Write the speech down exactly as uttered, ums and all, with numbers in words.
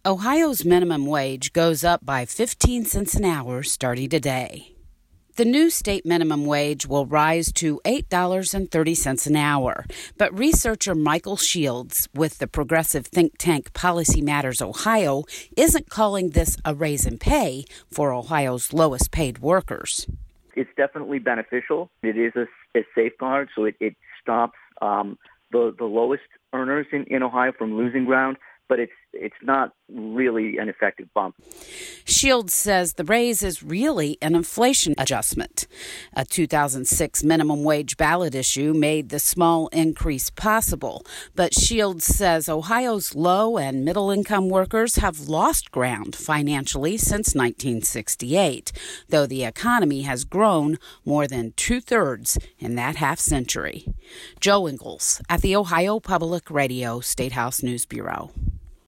Ohio's minimum wage goes up by fifteen cents an hour starting today. The new state minimum wage will rise to eight dollars and thirty cents an hour, but researcher Michael Shields with the progressive think tank Policy Matters Ohio isn't calling this a raise in pay for Ohio's lowest paid workers. It's definitely beneficial. It is a, a safeguard, so it, it stops um, the, the lowest earners in, in Ohio from losing ground. But it's it's not really an effective bump. Shields says the raise is really an inflation adjustment. A two thousand six minimum wage ballot issue made the small increase possible. But Shields says Ohio's low and middle income workers have lost ground financially since nineteen sixty-eight, though the economy has grown more than two-thirds in that half century. Joe Ingles at the Ohio Public Radio State House News Bureau.